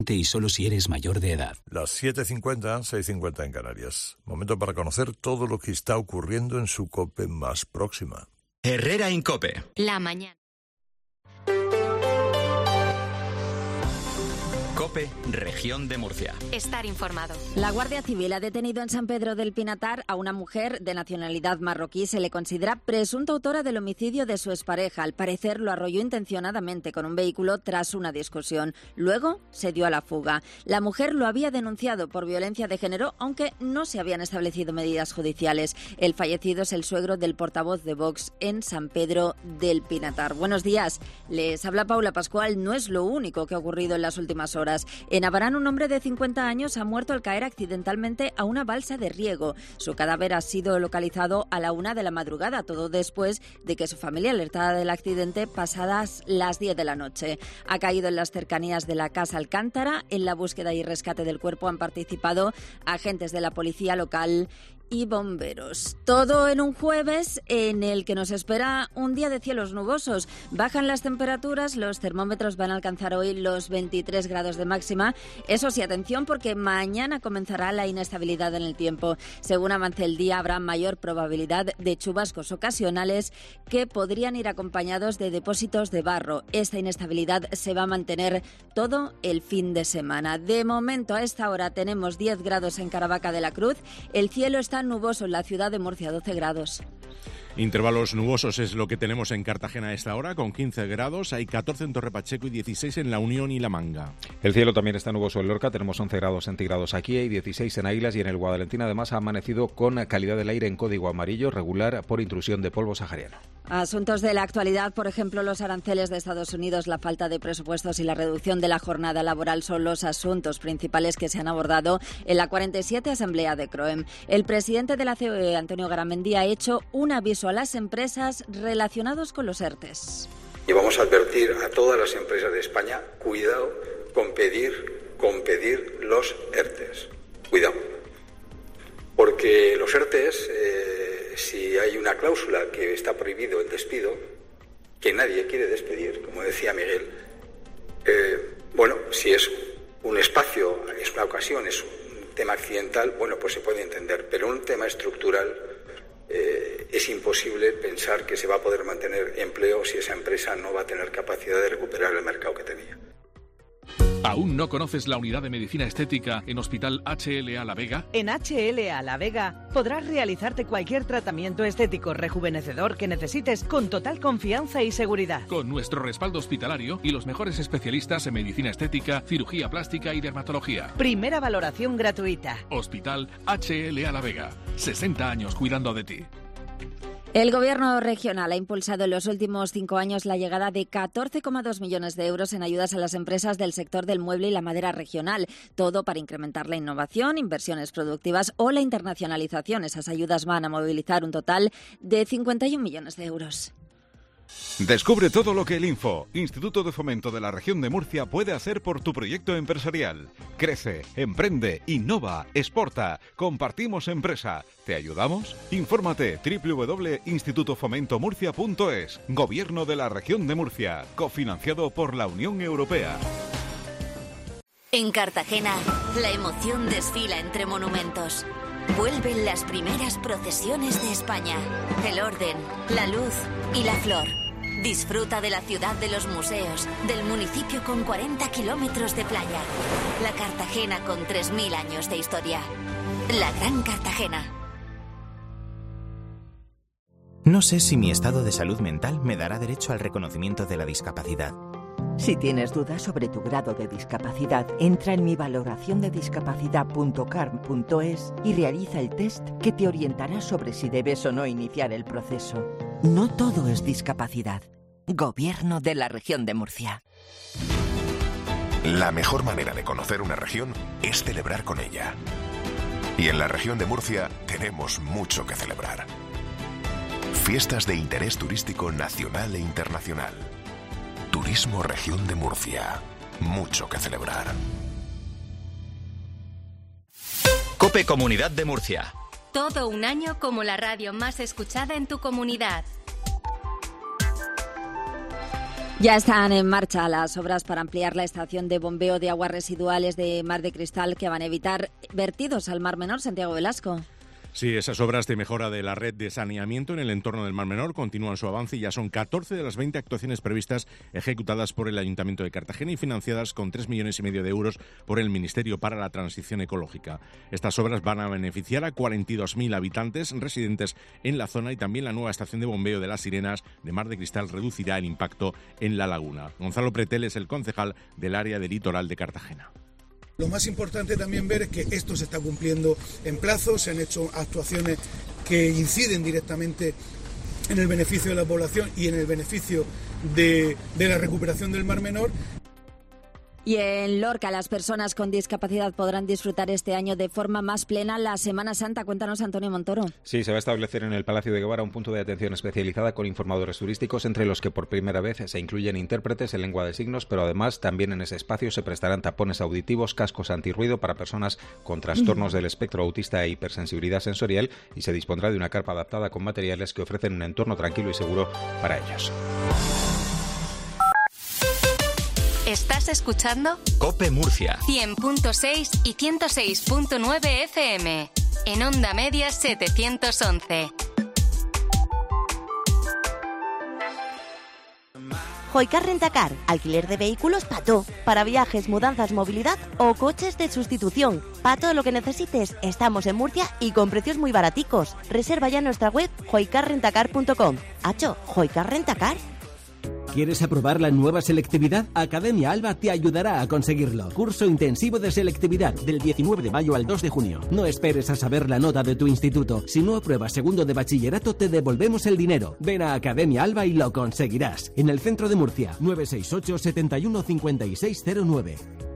y solo si eres mayor de edad. Las 7:50, 6:50 en Canarias. Momento para conocer todo lo que está ocurriendo en su COPE más próxima. Herrera Incope. La mañana. COPE, Región de Murcia. Estar informado. La Guardia Civil ha detenido en San Pedro del Pinatar a una mujer de nacionalidad marroquí. Se le considera presunta autora del homicidio de su expareja. Al parecer lo arrolló intencionadamente con un vehículo tras una discusión. Luego se dio a la fuga. La mujer lo había denunciado por violencia de género, aunque no se habían establecido medidas judiciales. El fallecido es el suegro del portavoz de Vox en San Pedro del Pinatar. Buenos días. Les habla Paula Pascual. No es lo único que ha ocurrido en las últimas horas. En Abarán, un hombre de 50 años ha muerto al caer accidentalmente a una balsa de riego. Su cadáver ha sido localizado a la 1 de la madrugada, todo después de que su familia alertara del accidente pasadas las 10 de la noche. Ha caído en las cercanías de la Casa Alcántara. En la búsqueda y rescate del cuerpo han participado agentes de la policía local y bomberos. Todo en un jueves en el que nos espera un día de cielos nubosos. Bajan las temperaturas, los termómetros van a alcanzar hoy los 23 grados de máxima. Eso sí, atención, porque mañana comenzará la inestabilidad en el tiempo. Según avance el día, habrá mayor probabilidad de chubascos ocasionales que podrían ir acompañados de depósitos de barro. Esta inestabilidad se va a mantener todo el fin de semana. De momento, a esta hora tenemos 10 grados en Caravaca de la Cruz. El cielo está nuboso en la ciudad de Murcia, 12 grados. Intervalos nubosos es lo que tenemos en Cartagena a esta hora, con 15 grados. Hay 14 en Torre Pacheco y 16 en La Unión y La Manga. El cielo también está nuboso en Lorca, tenemos 11 grados centígrados aquí y 16 en Águilas y en el Guadalentín. Además ha amanecido con calidad del aire en código amarillo regular por intrusión de polvo sahariano. Asuntos de la actualidad, por ejemplo, los aranceles de Estados Unidos, la falta de presupuestos y la reducción de la jornada laboral son los asuntos principales que se han abordado en la 47 Asamblea de CROEM. El presidente de la COE, Antonio Garamendi, ha hecho un aviso a las empresas relacionados con los ERTES. Y vamos a advertir a todas las empresas de España, cuidado con pedir los ERTES. Cuidado. Porque los ERTES, si hay una cláusula que está prohibido el despido, que nadie quiere despedir, como decía Miguel, si es un espacio, es una ocasión, es un tema accidental, pues se puede entender, pero un tema estructural es imposible pensar que se va a poder mantener empleo si esa empresa no va a tener capacidad de recuperar el mercado que tenía. ¿Aún no conoces la unidad de medicina estética en Hospital HLA La Vega? En HLA La Vega podrás realizarte cualquier tratamiento estético rejuvenecedor que necesites con total confianza y seguridad. Con nuestro respaldo hospitalario y los mejores especialistas en medicina estética, cirugía plástica y dermatología. Primera valoración gratuita. Hospital HLA La Vega. 60 años cuidando de ti. El Gobierno regional ha impulsado en los últimos 5 años la llegada de 14,2 millones de euros en ayudas a las empresas del sector del mueble y la madera regional. Todo para incrementar la innovación, inversiones productivas o la internacionalización. Esas ayudas van a movilizar un total de 51 millones de euros. Descubre todo lo que el INFO, Instituto de Fomento de la Región de Murcia, puede hacer por tu proyecto empresarial. Crece, emprende, innova, exporta. Compartimos empresa. ¿Te ayudamos? Infórmate www.institutofomentomurcia.es. Gobierno de la Región de Murcia. Cofinanciado por la Unión Europea. En Cartagena, la emoción desfila entre monumentos. Vuelven las primeras procesiones de España. El orden, la luz y la flor. Disfruta de la ciudad de los museos, del municipio con 40 kilómetros de playa. La Cartagena con 3.000 años de historia. La Gran Cartagena. No sé si mi estado de salud mental me dará derecho al reconocimiento de la discapacidad. Si tienes dudas sobre tu grado de discapacidad, entra en mi valoraciondediscapacidad.carm.es y realiza el test que te orientará sobre si debes o no iniciar el proceso. No todo es discapacidad. Gobierno de la Región de Murcia. La mejor manera de conocer una región es celebrar con ella. Y en la Región de Murcia tenemos mucho que celebrar. Fiestas de interés turístico nacional e internacional. Turismo Región de Murcia. Mucho que celebrar. COPE Comunidad de Murcia. Todo un año como la radio más escuchada en tu comunidad. Ya están en marcha las obras para ampliar la estación de bombeo de aguas residuales de Mar de Cristal que van a evitar vertidos al Mar Menor. Santiago Velasco. Sí, esas obras de mejora de la red de saneamiento en el entorno del Mar Menor continúan su avance y ya son 14 de las 20 actuaciones previstas ejecutadas por el Ayuntamiento de Cartagena y financiadas con 3,5 millones de euros por el Ministerio para la Transición Ecológica. Estas obras van a beneficiar a 42.000 habitantes residentes en la zona y también la nueva estación de bombeo de Las Sirenas de Mar de Cristal reducirá el impacto en la laguna. Gonzalo Pretel es el concejal del área de litoral de Cartagena. Lo más importante también ver es que esto se está cumpliendo en plazo, se han hecho actuaciones que inciden directamente en el beneficio de la población y en el beneficio de la recuperación del Mar Menor. Y en Lorca, las personas con discapacidad podrán disfrutar este año de forma más plena la Semana Santa. Cuéntanos, Antonio Montoro. Sí, se va a establecer en el Palacio de Guevara un punto de atención especializada con informadores turísticos, entre los que por primera vez se incluyen intérpretes en lengua de signos, pero además también en ese espacio se prestarán tapones auditivos, cascos antirruido para personas con trastornos del espectro autista e hipersensibilidad sensorial, y se dispondrá de una carpa adaptada con materiales que ofrecen un entorno tranquilo y seguro para ellos. ¿Estás escuchando? COPE Murcia 100.6 y 106.9 FM. En Onda Media 711. Hoycar Rentacar, alquiler de vehículos Pato, para viajes, mudanzas, movilidad o coches de sustitución. Para todo lo que necesites, estamos en Murcia y con precios muy baraticos. Reserva ya en nuestra web hoycarrentacar.com. Acho, Hoycar Rentacar. ¿Quieres aprobar la nueva selectividad? Academia Alba te ayudará a conseguirlo. Curso intensivo de selectividad del 19 de mayo al 2 de junio. No esperes a saber la nota de tu instituto. Si no apruebas segundo de bachillerato, te devolvemos el dinero. Ven a Academia Alba y lo conseguirás. En el centro de Murcia, 968 71 5609.